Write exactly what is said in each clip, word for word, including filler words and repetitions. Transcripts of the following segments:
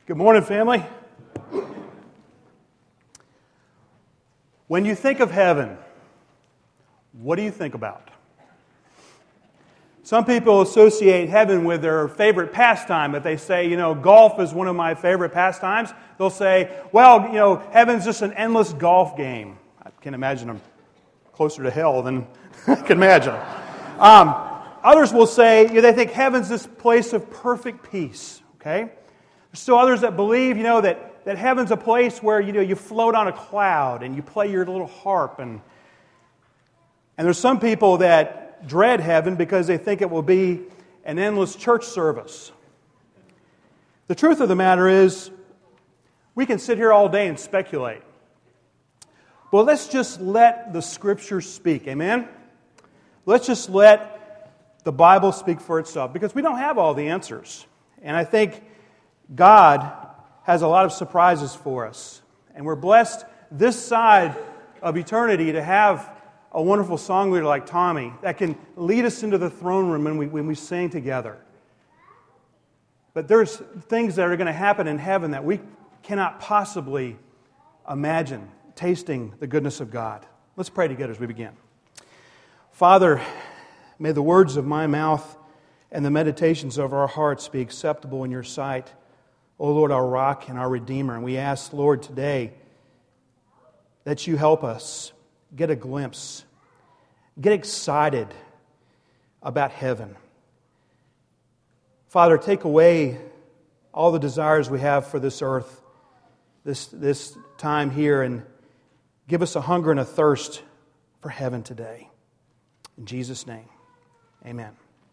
Good morning, family. When you think of heaven, what do you think about? Some people associate heaven with their favorite pastime. If they say, you know, golf is one of my favorite pastimes, they'll say, well, you know, heaven's just an endless golf game. I can imagine I'm closer to hell than I can imagine. Um, others will say, you know, they think heaven's this place of perfect peace, okay? There's still others that believe, you know, that, that heaven's a place where, you know, you float on a cloud and you play your little harp. And, and there's some people that dread heaven because they think it will be an endless church service. The truth of the matter is, we can sit here all day and speculate. But let's just let the Scriptures speak, amen? Let's just let the Bible speak for itself, because we don't have all the answers. And I think God has a lot of surprises for us. And we're blessed this side of eternity to have a wonderful song leader like Tommy that can lead us into the throne room when we, when we sing together. But there's things that are going to happen in heaven that we cannot possibly imagine, tasting the goodness of God. Let's pray together as we begin. Father, may the words of my mouth and the meditations of our hearts be acceptable in your sight, O Lord, our rock and our Redeemer. And we ask, Lord, today that you help us get a glimpse, get excited about heaven. Father, take away all the desires we have for this earth, this, this time here, and give us a hunger and a thirst for heaven today. In Jesus' name, amen.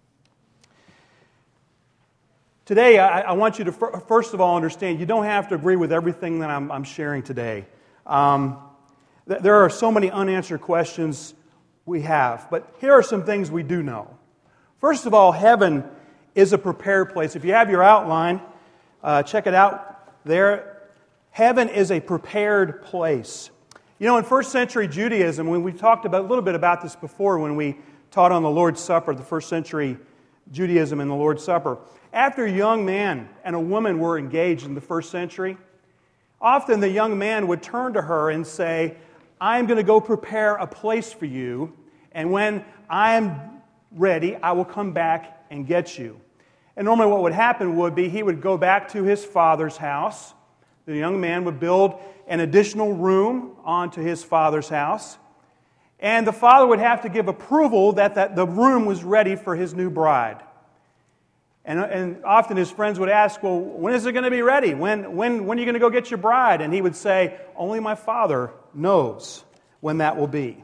Today, I, I want you to f- first of all understand you don't have to agree with everything that I'm, I'm sharing today. Um, th- there are so many unanswered questions we have, but here are some things we do know. First of all, heaven is a prepared place. If you have your outline, uh, check it out there. Heaven is a prepared place. You know, in first century Judaism, when we talked about a little bit about this before when we taught on the Lord's Supper, the first century Judaism and the Lord's Supper, after a young man and a woman were engaged in the first century, often the young man would turn to her and say, I'm going to go prepare a place for you, and when I am ready, I will come back and get you. And normally what would happen would be he would go back to his father's house. The young man would build an additional room onto his father's house, and the father would have to give approval that, that the room was ready for his new bride. And, and often his friends would ask, well, when is it going to be ready? When, when, when are you going to go get your bride? And he would say, only my Father knows when that will be.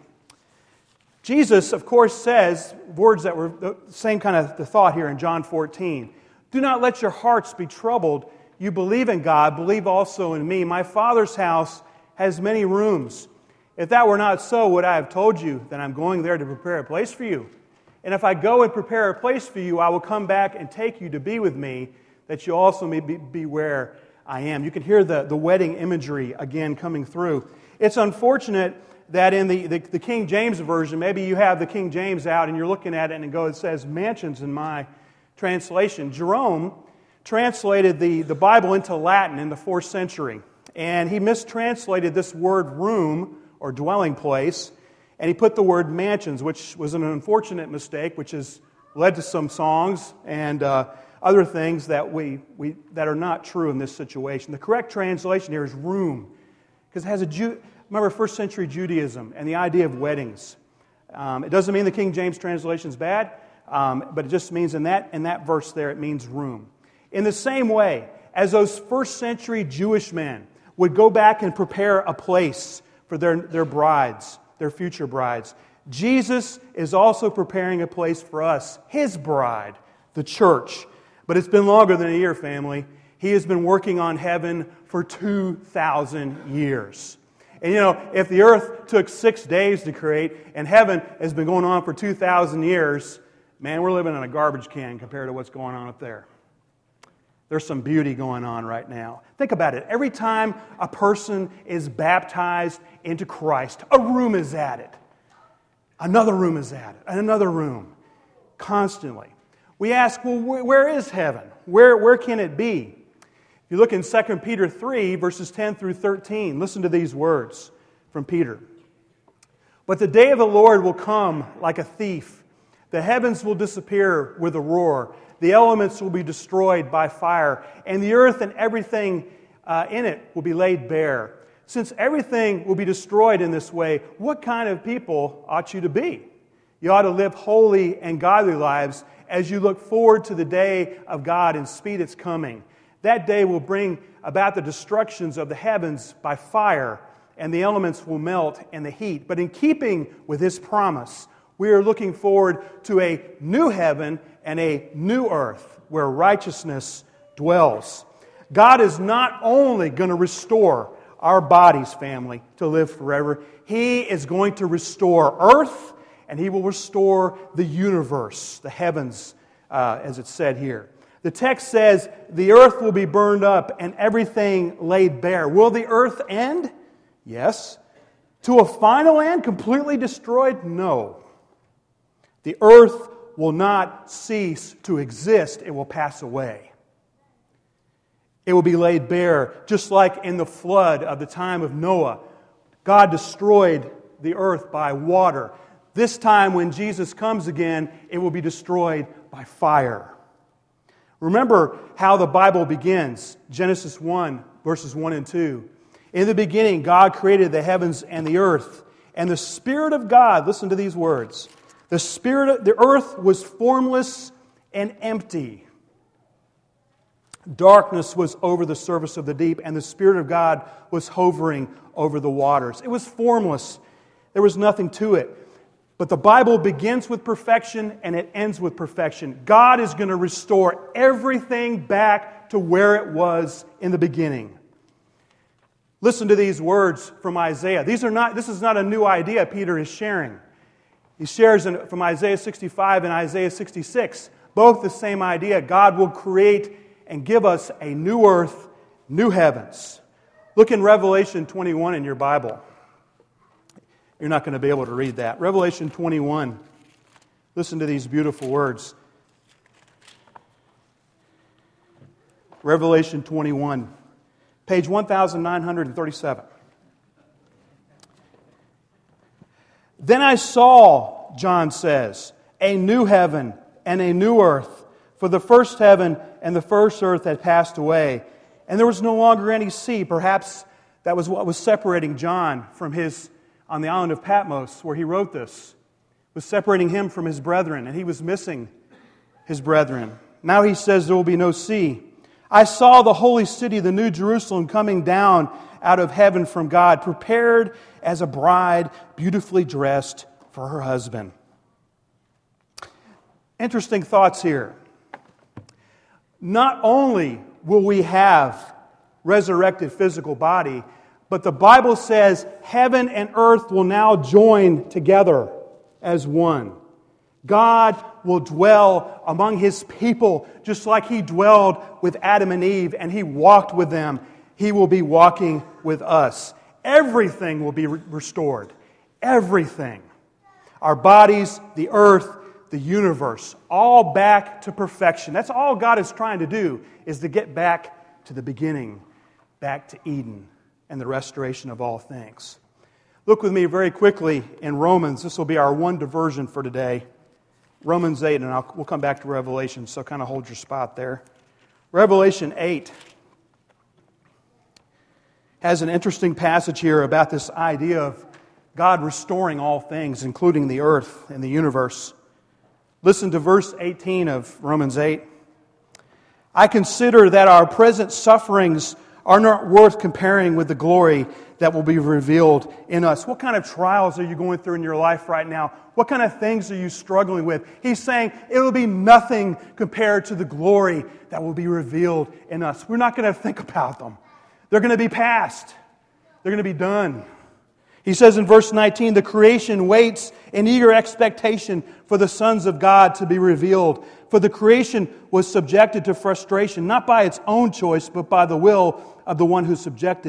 Jesus, of course, says words that were the same kind of the thought here in John fourteen. Do not let your hearts be troubled. You believe in God, believe also in me. My Father's house has many rooms. If that were not so, would I have told you that I'm going there to prepare a place for you? And if I go and prepare a place for you, I will come back and take you to be with me, that you also may be, be where I am. You can hear the, the wedding imagery again coming through. It's unfortunate that in the, the, the King James Version, maybe you have the King James out and you're looking at it and it goes, it says mansions in my translation. Jerome translated the, the Bible into Latin in the fourth century, and he mistranslated this word room or dwelling place, and he put the word mansions, which was an unfortunate mistake, which has led to some songs and uh, other things that we, we that are not true in this situation. The correct translation here is room, because it has a Jew. Remember, first century Judaism and the idea of weddings. Um, it doesn't mean the King James translation is bad, um, but it just means in that in that verse there it means room. In the same way as those first century Jewish men would go back and prepare a place for their, their brides, their future brides, Jesus is also preparing a place for us, His bride, the church. But it's been longer than a year, family. He has been working on heaven for two thousand years. And you know, if the earth took six days to create and heaven has been going on for two thousand years, man, we're living in a garbage can compared to what's going on up there. There's some beauty going on right now. Think about it. Every time a person is baptized into Christ, a room is added. Another room is added. And another room. Constantly. We ask, well, where is heaven? Where, where can it be? If you look in Second Peter three, verses ten through thirteen, listen to these words from Peter. But the day of the Lord will come like a thief. The heavens will disappear with a roar. The elements will be destroyed by fire. And the earth and everything uh, in it will be laid bare. Since everything will be destroyed in this way, what kind of people ought you to be? You ought to live holy and godly lives as you look forward to the day of God and speed its coming. That day will bring about the destructions of the heavens by fire, and the elements will melt in the heat. But in keeping with His promise, we are looking forward to a new heaven and a new earth where righteousness dwells. God is not only going to restore our bodies, family, to live forever. He is going to restore earth, and He will restore the universe, the heavens, uh, as it's said here. The text says, the earth will be burned up and everything laid bare. Will the earth end? Yes. To a final end, completely destroyed? No. The earth will not cease to exist. It will pass away. It will be laid bare, just like in the flood of the time of Noah. God destroyed the earth by water. This time when Jesus comes again, it will be destroyed by fire. Remember how the Bible begins. Genesis one, verses one and two. In the beginning, God created the heavens and the earth. And the Spirit of God, listen to these words. The Spirit of, the earth was formless and empty. Darkness was over the surface of the deep, and the Spirit of God was hovering over the waters. It was formless. There was nothing to it. But the Bible begins with perfection and it ends with perfection. God is going to restore everything back to where it was in the beginning. Listen to these words from Isaiah. These are not. This is not a new idea Peter is sharing. He shares in, from Isaiah sixty-five and Isaiah sixty-six, both the same idea. God will create and give us a new earth, new heavens. Look in Revelation twenty-one in your Bible. You're not going to be able to read that. Revelation twenty-one. Listen to these beautiful words. Revelation twenty-one, page one thousand nine hundred thirty-seven. Then I saw, John says, a new heaven and a new earth, for the first heaven and the first earth had passed away, and there was no longer any sea. Perhaps that was what was separating John from his, on the island of Patmos, where he wrote this, was separating him from his brethren, and he was missing his brethren. Now he says there will be no sea. I saw the holy city, the new Jerusalem, coming down out of heaven from God, prepared as a bride, beautifully dressed for her husband. Interesting thoughts here. Not only will we have resurrected physical body, but the Bible says heaven and earth will now join together as one. God will dwell among His people just like He dwelled with Adam and Eve and He walked with them. He will be walking with us. Everything will be re- restored. Everything. Our bodies, the earth, the universe, all back to perfection. That's all God is trying to do, is to get back to the beginning, back to Eden and the restoration of all things. Look with me very quickly in Romans. This will be our one diversion for today. Romans eight, and I'll, we'll come back to Revelation, so kind of hold your spot there. Revelation eight has an interesting passage here about this idea of God restoring all things, including the earth and the universe. Listen to verse eighteen of Romans eight. I consider that our present sufferings are not worth comparing with the glory that will be revealed in us. What kind of trials are you going through in your life right now? What kind of things are you struggling with? He's saying it will be nothing compared to the glory that will be revealed in us. We're not going to think about them. They're going to be past. They're going to be done. He says in verse nineteen, the creation waits in eager expectation for the sons of God to be revealed. For the creation was subjected to frustration, not by its own choice, but by the will of the one who subjected it,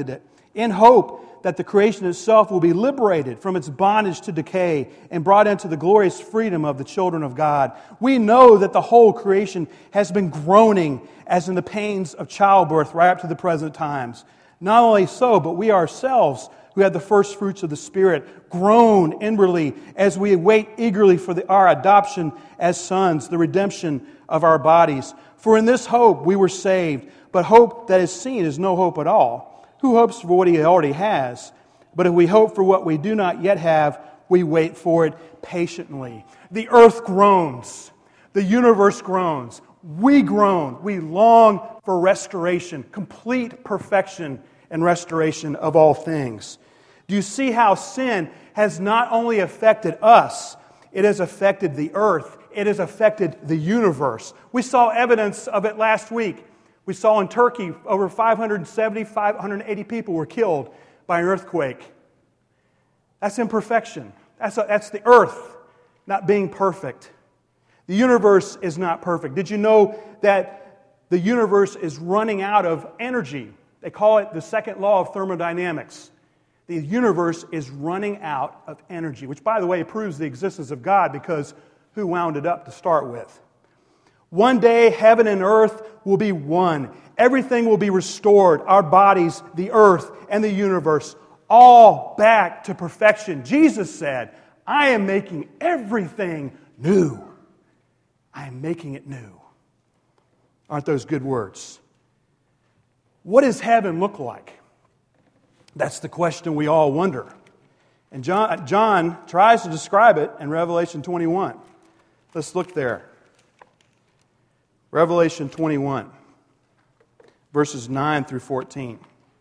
in hope that the creation itself will be liberated from its bondage to decay and brought into the glorious freedom of the children of God. We know that the whole creation has been groaning as in the pains of childbirth right up to the present times. Not only so, but we ourselves, who have the first fruits of the Spirit, groan inwardly as we wait eagerly for the, our adoption as sons, the redemption of our bodies. For in this hope we were saved, but hope that is seen is no hope at all. Who hopes for what he already has? But if we hope for what we do not yet have, we wait for it patiently. The earth groans. The universe groans. We groan. We long for restoration, complete perfection and restoration of all things. Do you see how sin has not only affected us, it has affected the earth, it has affected the universe. We saw evidence of it last week. We saw in Turkey over five hundred seventy, five hundred eighty people were killed by an earthquake. That's imperfection. That's, a, that's the earth not being perfect. The universe is not perfect. Did you know that the universe is running out of energy? They call it the second law of thermodynamics. The universe is running out of energy, which, by the way, proves the existence of God, because who wound it up to start with? One day, heaven and earth will be one. Everything will be restored. Our bodies, the earth, and the universe, all back to perfection. Jesus said, I am making everything new. I am making it new. Aren't those good words? What does heaven look like? That's the question we all wonder. And John, John tries to describe it in Revelation twenty-one. Let's look there. Revelation twenty-one, verses nine through fourteen.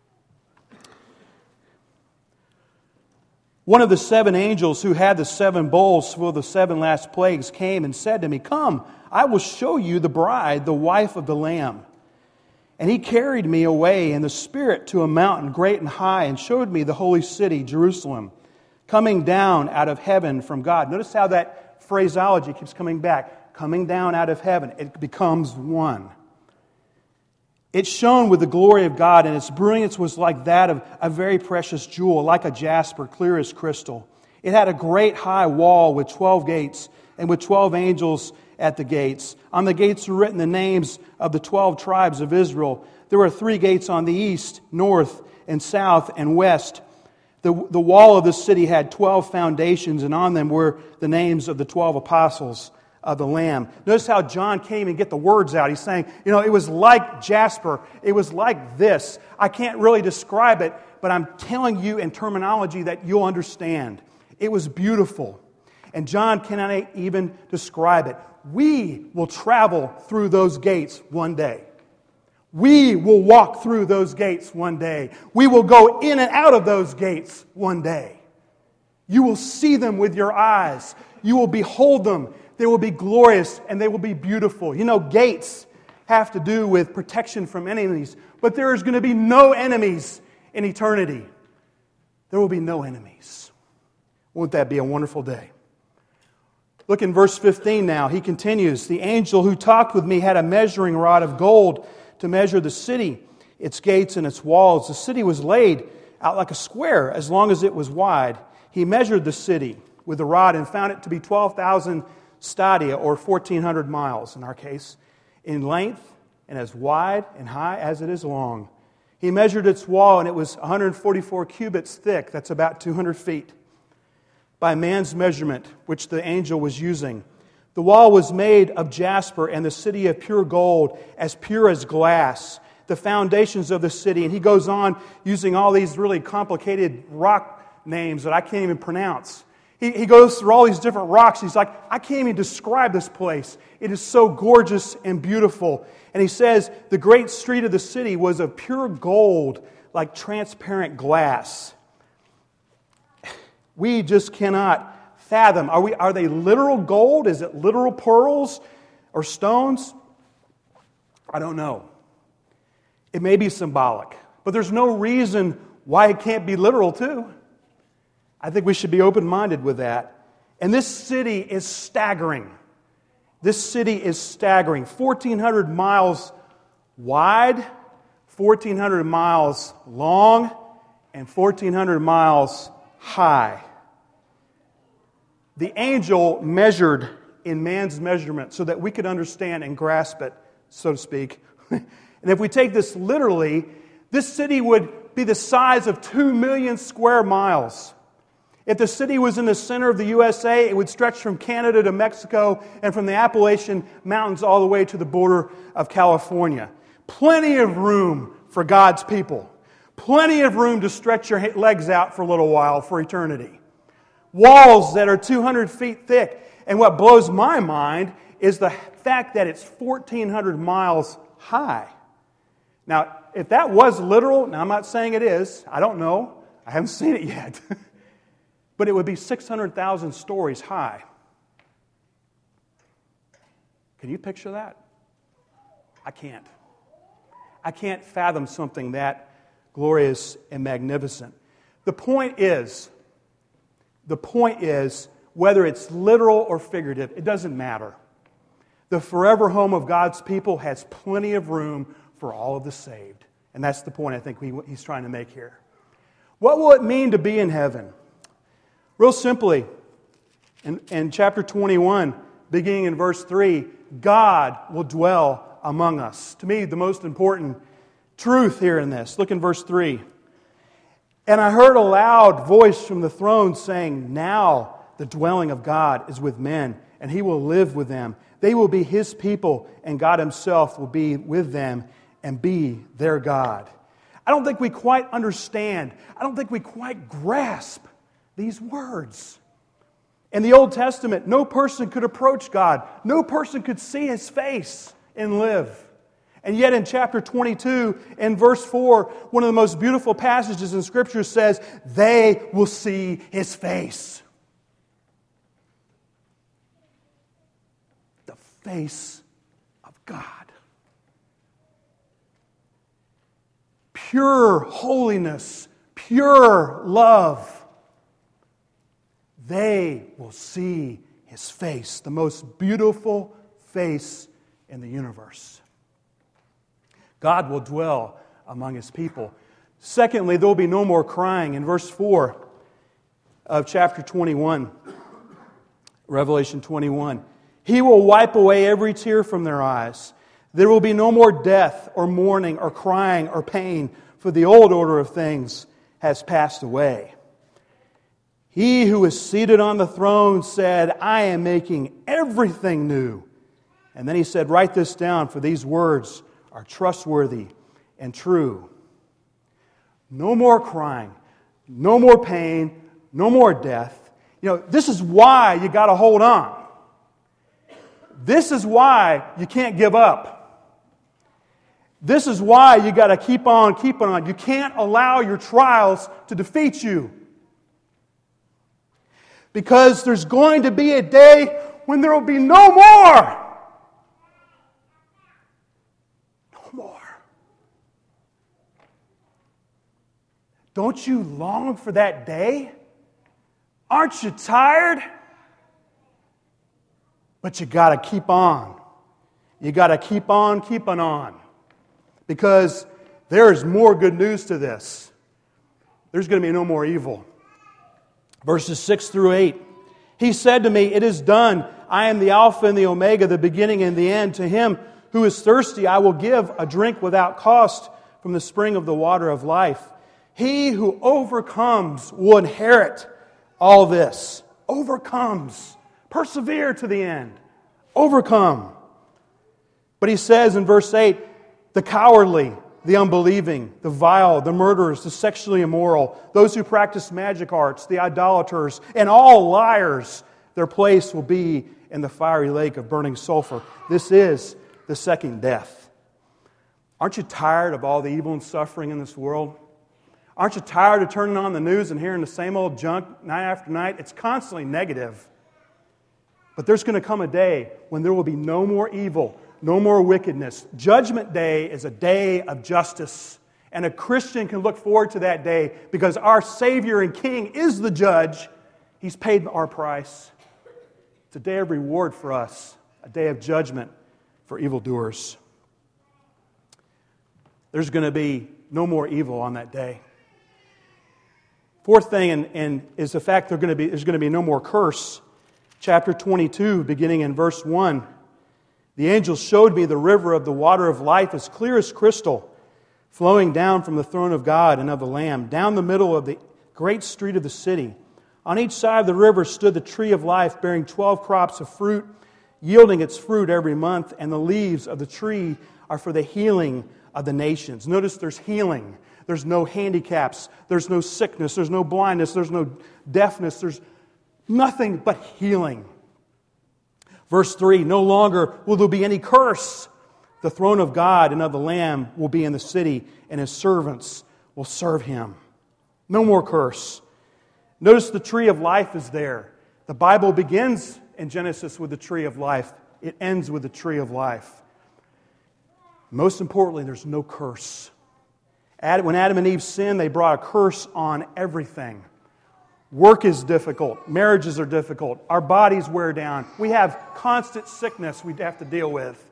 One of the seven angels who had the seven bowls full of the seven last plagues came and said to me, Come, I will show you the bride, the wife of the Lamb. And he carried me away in the Spirit to a mountain great and high and showed me the holy city, Jerusalem, coming down out of heaven from God. Notice how that phraseology keeps coming back. Coming down out of heaven. It becomes one. It shone with the glory of God, and its brilliance was like that of a very precious jewel, like a jasper, clear as crystal. It had a great high wall with twelve gates, and with twelve angels at the gates. On the gates were written the names of the twelve tribes of Israel. There were three gates on the east, north, and south, and west. The, the wall of the city had twelve foundations, and on them were the names of the twelve apostles of the Lamb. Notice how John came and get the words out. He's saying, you know, it was like jasper. It was like this. I can't really describe it, but I'm telling you in terminology that you'll understand. It was beautiful. And John cannot even describe it. We will travel through those gates one day. We will walk through those gates one day. We will go in and out of those gates one day. You will see them with your eyes. You will behold them. They will be glorious and they will be beautiful. You know, gates have to do with protection from enemies, but there is going to be no enemies in eternity. There will be no enemies. Won't that be a wonderful day? Look in verse fifteen now. He continues, The angel who talked with me had a measuring rod of gold to measure the city, its gates and its walls. The city was laid out like a square as long as it was wide. He measured the city with the rod and found it to be twelve thousand stadia, or fourteen hundred miles in our case, in length and as wide and high as it is long. He measured its wall, and it was one hundred forty-four cubits thick. That's about two hundred feet. By man's measurement, which the angel was using. The wall was made of jasper, and the city of pure gold, as pure as glass. The foundations of the city. And he goes on using all these really complicated rock names that I can't even pronounce. He, he goes through all these different rocks. He's like, I can't even describe this place. It is so gorgeous and beautiful. And he says, the great street of the city was of pure gold, like transparent glass. We just cannot fathom. Are we? Are they literal gold? Is it literal pearls or stones? I don't know. It may be symbolic, but there's no reason why it can't be literal too. I think we should be open-minded with that. And this city is staggering. This city is staggering. fourteen hundred miles wide, fourteen hundred miles long, and fourteen hundred miles high. The angel measured in man's measurement so that we could understand and grasp it, so to speak. And if we take this literally, this city would be the size of two million square miles. If the city was in the center of the U S A, it would stretch from Canada to Mexico and from the Appalachian Mountains all the way to the border of California. Plenty of room for God's people. Plenty of room to stretch your legs out for a little while, for eternity. Walls that are two hundred feet thick. And what blows my mind is the fact that it's fourteen hundred miles high. Now, if that was literal, now I'm not saying it is. I don't know. I haven't seen it yet. But it would be six hundred thousand stories high. Can you picture that? I can't. I can't fathom something that glorious and magnificent. The point is, the point is, whether it's literal or figurative, it doesn't matter. The forever home of God's people has plenty of room for all of the saved. And that's the point I think we, he's trying to make here. What will it mean to be in heaven? Real simply, in, in chapter twenty-one, beginning in verse three, God will dwell among us. To me, the most important truth here in this. Look in verse three. And I heard a loud voice from the throne saying, now the dwelling of God is with men, and He will live with them. They will be His people, and God Himself will be with them and be their God. I don't think we quite understand. I don't think we quite grasp these words. In the Old Testament, no person could approach God. No person could see His face and live. And yet in chapter twenty-two, in verse four, one of the most beautiful passages in Scripture says, they will see His face. The face of God. Pure holiness, pure love. They will see His face, the most beautiful face in the universe. God will dwell among His people. Secondly, there will be no more crying. In verse four of chapter twenty-one, Revelation twenty-one, He will wipe away every tear from their eyes. There will be no more death or mourning or crying or pain, for the old order of things has passed away. He who is seated on the throne said, I am making everything new. And then He said, write this down, for these words are trustworthy and true. No more crying, no more pain, no more death. You know, this is why you got to hold on. This is why you can't give up. This is why you got to keep on keeping on. You can't allow your trials to defeat you. Because there's going to be a day when there will be no more. No more. Don't you long for that day? Aren't you tired? But you got to keep on. You got to keep on keeping on. Because there is more good news to this. There's going to be no more evil. Verses six through eight. He said to me, it is done. I am the Alpha and the Omega, the beginning and the end. To him who is thirsty, I will give a drink without cost from the spring of the water of life. He who overcomes will inherit all this. Overcomes. Persevere to the end. Overcome. But he says in verse eight, the cowardly, the unbelieving, the vile, the murderers, the sexually immoral, those who practice magic arts, the idolaters, and all liars, their place will be in the fiery lake of burning sulfur. This is the second death. Aren't you tired of all the evil and suffering in this world? Aren't you tired of turning on the news and hearing the same old junk night after night? It's constantly negative. But there's going to come a day when there will be no more evil, no more wickedness. Judgment Day is a day of justice. And a Christian can look forward to that day because our Savior and King is the judge. He's paid our price. It's a day of reward for us, a day of judgment for evildoers. There's going to be no more evil on that day. Fourth thing and, and is the fact there's going to be, there's going to be no more curse. Chapter twenty-two, beginning in verse one. The angel showed me the river of the water of life as clear as crystal, flowing down from the throne of God and of the Lamb, down the middle of the great street of the city. On each side of the river stood the tree of life, bearing twelve crops of fruit, yielding its fruit every month, and the leaves of the tree are for the healing of the nations. Notice there's healing. There's no handicaps. There's no sickness. There's no blindness. There's no deafness. There's nothing but healing. Verse three, no longer will there be any curse. The throne of God and of the Lamb will be in the city, and His servants will serve Him. No more curse. Notice the tree of life is there. The Bible begins in Genesis with the tree of life. It ends with the tree of life. Most importantly, there's no curse. When Adam and Eve sinned, they brought a curse on everything. Work is difficult. Marriages are difficult. Our bodies wear down. We have constant sickness we have to deal with.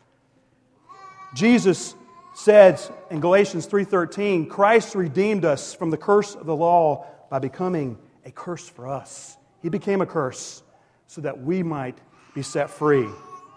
Jesus says in Galatians three thirteen, Christ redeemed us from the curse of the law by becoming a curse for us. He became a curse so that we might be set free.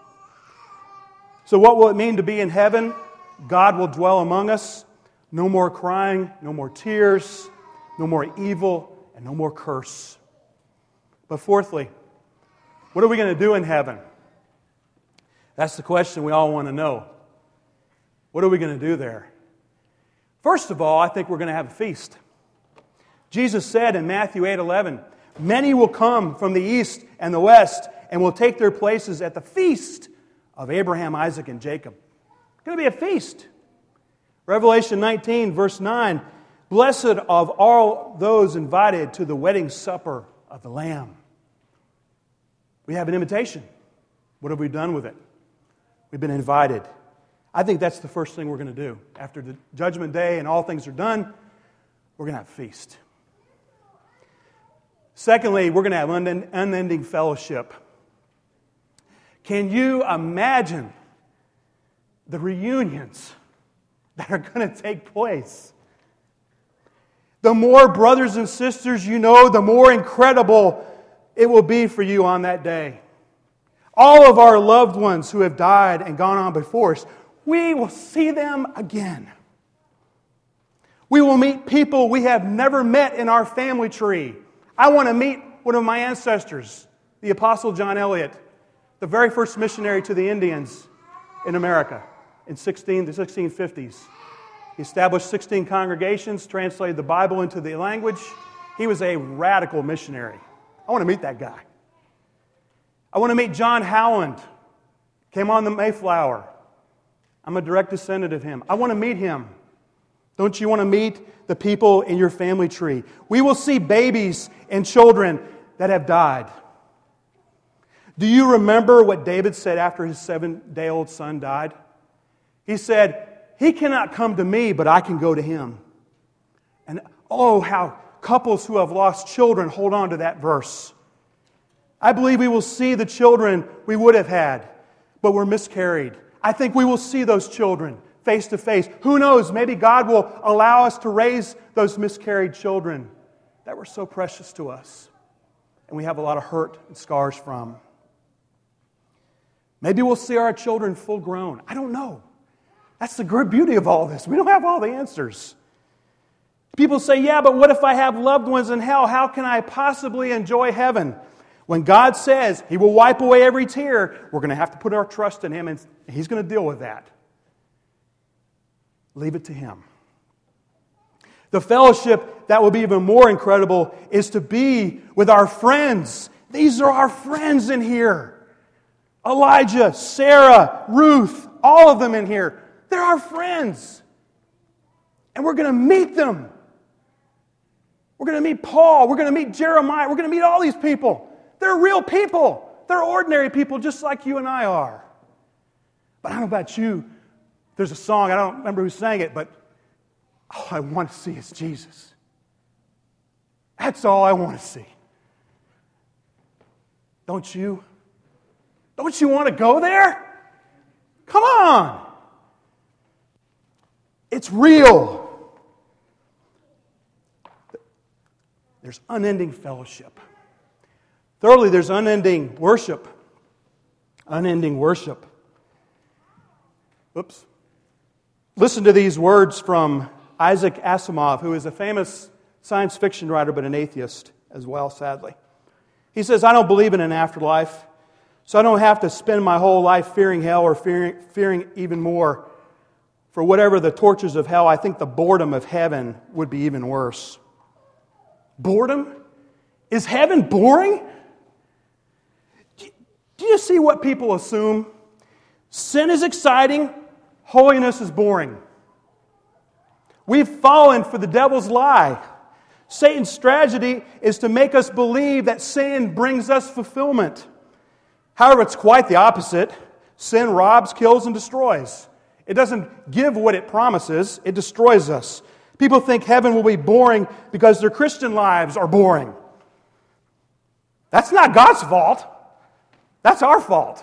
So what will it mean to be in heaven? God will dwell among us. No more crying, no more tears, no more evil, and no more curse. But fourthly, what are we going to do in heaven? That's the question we all want to know. What are we going to do there? First of all, I think we're going to have a feast. Jesus said in Matthew eight eleven, many will come from the east and the west and will take their places at the feast of Abraham, Isaac, and Jacob. It's going to be a feast. Revelation nineteen, verse nine, blessed of all those invited to the wedding supper of the Lamb. We have an invitation. What have we done with it? We've been invited. I think that's the first thing we're going to do. After the judgment day and all things are done, we're going to have a feast. Secondly, we're going to have unending fellowship. Can you imagine the reunions that are going to take place? The more brothers and sisters you know, the more incredible it will be for you on that day. All of our loved ones who have died and gone on before us, we will see them again. We will meet people we have never met in our family tree. I want to meet one of my ancestors, the Apostle John Eliot, the very first missionary to the Indians in America in the sixteen fifties. He established sixteen congregations, translated the Bible into the language. He was a radical missionary. I want to meet that guy. I want to meet John Howland. Came on the Mayflower. I'm a direct descendant of him. I want to meet him. Don't you want to meet the people in your family tree? We will see babies and children that have died. Do you remember what David said after his seven-day-old son died? He said, he cannot come to me, but I can go to him. And oh, how couples who have lost children hold on to that verse. I believe we will see the children we would have had, but were miscarried. I think we will see those children face to face. Who knows, maybe God will allow us to raise those miscarried children that were so precious to us and we have a lot of hurt and scars from. Maybe we'll see our children full grown. I don't know. That's the great beauty of all this. We don't have all the answers. People say, yeah, but what if I have loved ones in hell? How can I possibly enjoy heaven? When God says He will wipe away every tear, we're going to have to put our trust in Him, and He's going to deal with that. Leave it to Him. The fellowship that will be even more incredible is to be with our friends. These are our friends in here. Elijah, Sarah, Ruth, all of them in here. They're our friends. And we're going to meet them. We're going to meet Paul. We're going to meet Jeremiah. We're going to meet all these people. They're real people. They're ordinary people just like you and I are. But I don't know about you. There's a song, I don't remember who sang it, but all I want to see is Jesus. That's all I want to see. Don't you? Don't you want to go there? Come on. It's real. there's unending fellowship. Thirdly, there's unending worship. Unending worship. Oops. Listen to these words from Isaac Asimov, who is a famous science fiction writer but an atheist as well, sadly. He says, I don't believe in an afterlife, so I don't have to spend my whole life fearing hell or fearing, fearing even more for whatever the tortures of hell. I think the boredom of heaven would be even worse. Boredom? Is heaven boring? Do you see what people assume? Sin is exciting, holiness is boring. We've fallen for the devil's lie. Satan's strategy is to make us believe that sin brings us fulfillment. However, it's quite the opposite. Sin robs, kills, and destroys. It doesn't give what it promises, it destroys us. People think heaven will be boring because their Christian lives are boring. That's not God's fault. That's our fault.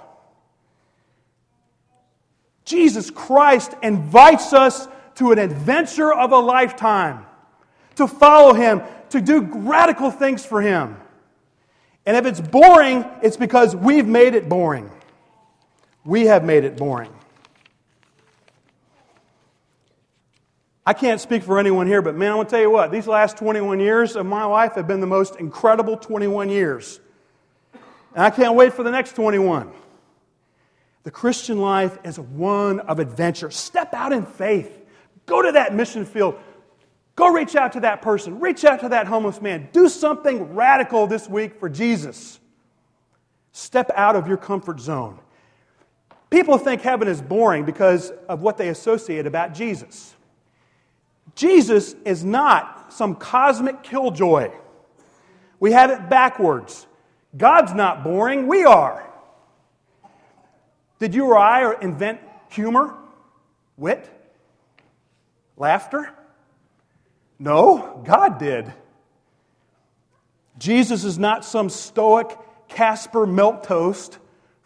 Jesus Christ invites us to an adventure of a lifetime, to follow Him, to do radical things for Him. And if it's boring, it's because we've made it boring. We have made it boring. I can't speak for anyone here, but man, I want to tell you what, these last twenty-one years of my life have been the most incredible twenty-one years. And I can't wait for the next twenty-one. The Christian life is one of adventure. Step out in faith. Go to that mission field. Go reach out to that person. Reach out to that homeless man. Do something radical this week for Jesus. Step out of your comfort zone. People think heaven is boring because of what they associate about Jesus. Jesus is not some cosmic killjoy. We have it backwards. God's not boring, we are. Did you or I invent humor, wit, laughter? No, God did. Jesus is not some stoic Casper milquetoast.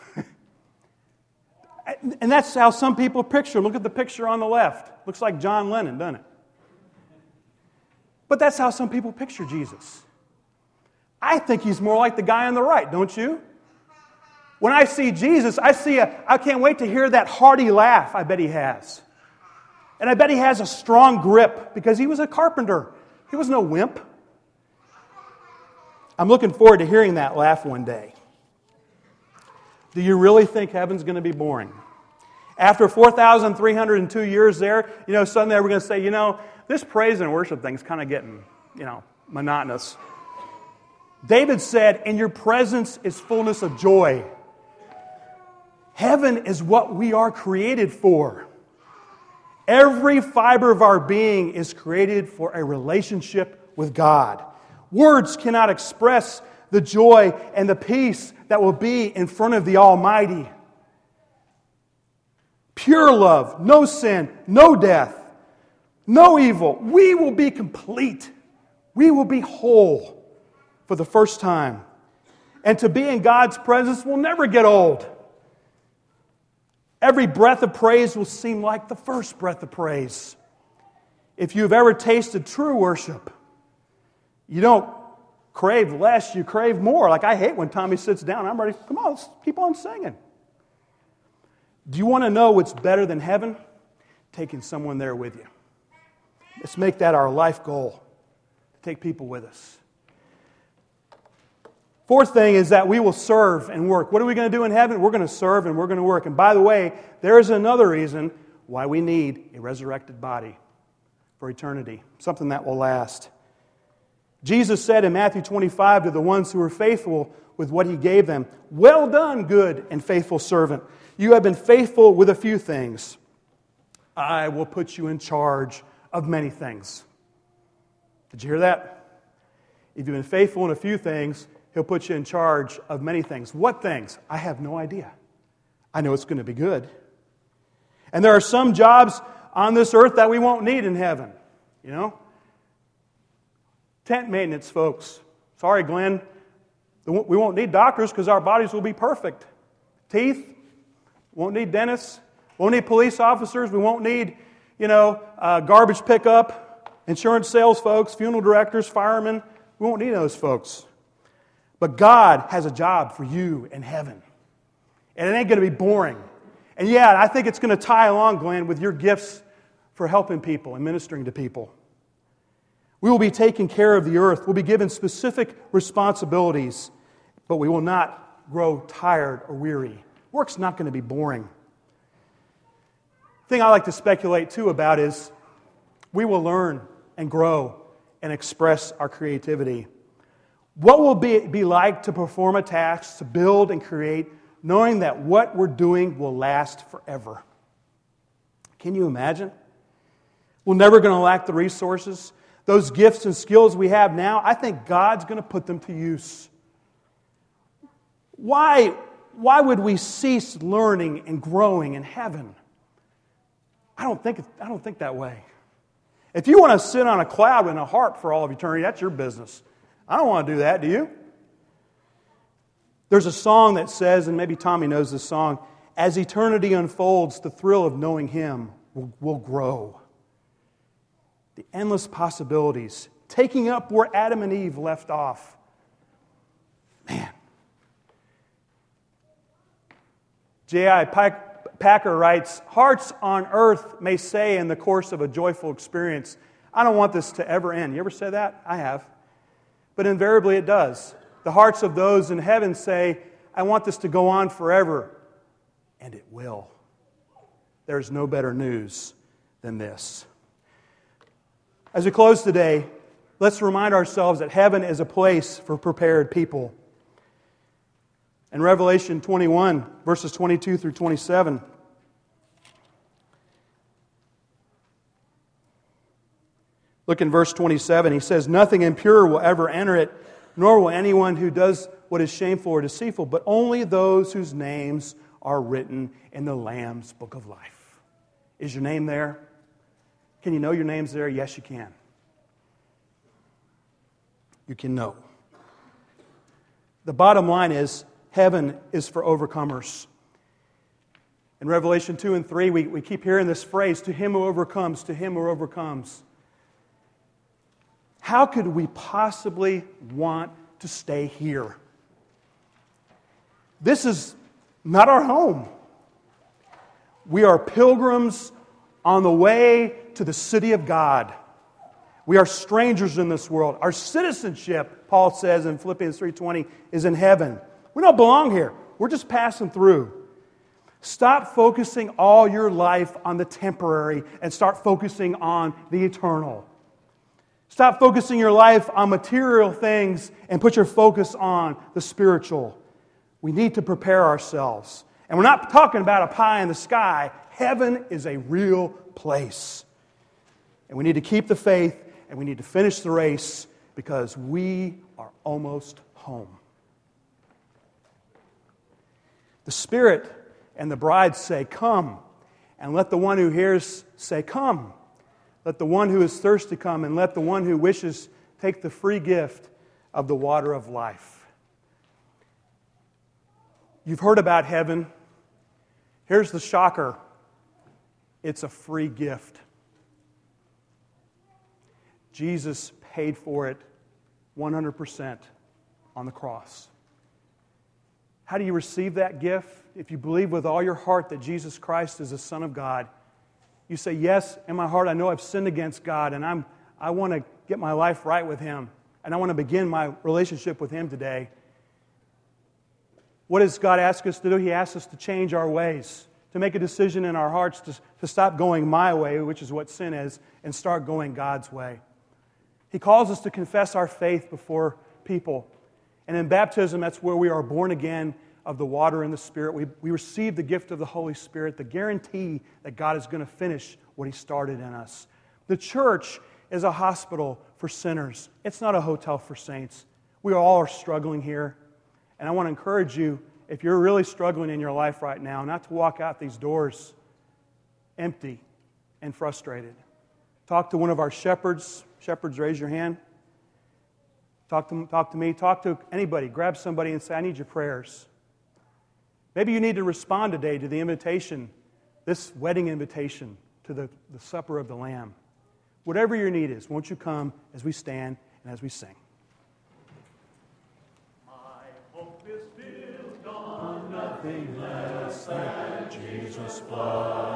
And that's how some people picture him. Look at the picture on the left. Looks like John Lennon, doesn't it? But that's how some people picture Jesus. I think He's more like the guy on the right, don't you? When I see Jesus, I see a, I can't wait to hear that hearty laugh I bet He has. And I bet He has a strong grip because He was a carpenter. He was no wimp. I'm looking forward to hearing that laugh one day. Do you really think heaven's going to be boring? After four thousand three hundred two years there, you know, suddenly we're going to say, you know, this praise and worship thing's kind of getting, you know, monotonous. David said, in your presence is fullness of joy. Heaven is what we are created for. Every fiber of our being is created for a relationship with God. Words cannot express the joy and the peace that will be in front of the Almighty. Pure love, no sin, no death, no evil. We will be complete. We will be whole for the first time. And to be in God's presence will never get old. Every breath of praise will seem like the first breath of praise. If you've ever tasted true worship, you don't crave less, you crave more. Like I hate when Tommy sits down. I'm ready. Come on, let's keep on singing. Do you want to know what's better than heaven? Taking someone there with you. Let's make that our life goal. Take people with us. Fourth thing is that we will serve and work. What are we going to do in heaven? We're going to serve and we're going to work. And by the way, there is another reason why we need a resurrected body for eternity. Something that will last. Jesus said in Matthew twenty-five to the ones who were faithful with what He gave them, well done, good and faithful servant. You have been faithful with a few things. I will put you in charge of many things. Did you hear that? If you've been faithful in a few things, He'll put you in charge of many things. What things? I have no idea. I know it's going to be good. And there are some jobs on this earth that we won't need in heaven. You know? Tent maintenance, folks. Sorry, Glenn. We won't need doctors because our bodies will be perfect. Teeth. Won't need dentists. Won't need police officers. We won't need, you know, uh, garbage pickup, insurance sales folks, funeral directors, firemen. We won't need those folks. But God has a job for you in heaven. And it ain't going to be boring. And yeah, I think it's going to tie along, Glenn, with your gifts for helping people and ministering to people. We will be taking care of the earth. We'll be given specific responsibilities, but we will not grow tired or weary. Work's not going to be boring. The thing I like to speculate too about is we will learn and grow and express our creativity. What will it be like to perform a task, to build and create, knowing that what we're doing will last forever? Can you imagine? We're never going to lack the resources. Those gifts and skills we have now, I think God's going to put them to use. Why, why would we cease learning and growing in heaven? I don't think, I don't think that way. If you want to sit on a cloud in a harp for all of eternity, that's your business. I don't want to do that, do you? There's a song that says, and maybe Tommy knows this song, as eternity unfolds, the thrill of knowing Him will, will grow. The endless possibilities, taking up where Adam and Eve left off. Man. J I Packer writes, hearts on earth may say in the course of a joyful experience, I don't want this to ever end. You ever said that? I have. But invariably it does. The hearts of those in heaven say, I want this to go on forever. And it will. There's no better news than this. As we close today, let's remind ourselves that heaven is a place for prepared people. In Revelation twenty-one, verses twenty-two through twenty-seven, look in verse twenty-seven. He says, nothing impure will ever enter it, nor will anyone who does what is shameful or deceitful, but only those whose names are written in the Lamb's book of life. Is your name there? Can you know your name's there? Yes, you can. You can know. The bottom line is, heaven is for overcomers. In Revelation two and three, we, we keep hearing this phrase, to him who overcomes, to him who overcomes. How could we possibly want to stay here? This is not our home. We are pilgrims on the way to the city of God. We are strangers in this world. Our citizenship, Paul says in Philippians three twenty, is in heaven. We don't belong here. We're just passing through. Stop focusing all your life on the temporary and start focusing on the eternal. Stop focusing your life on material things and put your focus on the spiritual. We need to prepare ourselves. And we're not talking about a pie in the sky. Heaven is a real place. And we need to keep the faith and we need to finish the race because we are almost home. The Spirit and the bride say, come. And let the one who hears say, come. Let the one who is thirsty come, and let the one who wishes take the free gift of the water of life. You've heard about heaven. Here's the shocker. It's a free gift. Jesus paid for it one hundred percent on the cross. How do you receive that gift? If you believe with all your heart that Jesus Christ is the Son of God, you say, yes, in my heart I know I've sinned against God and I'm, I want to get my life right with Him and I want to begin my relationship with Him today. What does God ask us to do? He asks us to change our ways, to make a decision in our hearts to, to stop going my way, which is what sin is, and start going God's way. He calls us to confess our faith before people. And in baptism, that's where we are born again of the water and the Spirit. We, we receive the gift of the Holy Spirit, the guarantee that God is going to finish what He started in us. The church is a hospital for sinners. It's not a hotel for saints. We all are struggling here. And I want to encourage you, if you're really struggling in your life right now, not to walk out these doors empty and frustrated. Talk to one of our shepherds. Shepherds, raise your hand. Talk to, talk to me. Talk to anybody. Grab somebody and say, I need your prayers. Maybe you need to respond today to the invitation, this wedding invitation to the, the supper of the Lamb. Whatever your need is, won't you come as we stand and as we sing? that Jesus' blood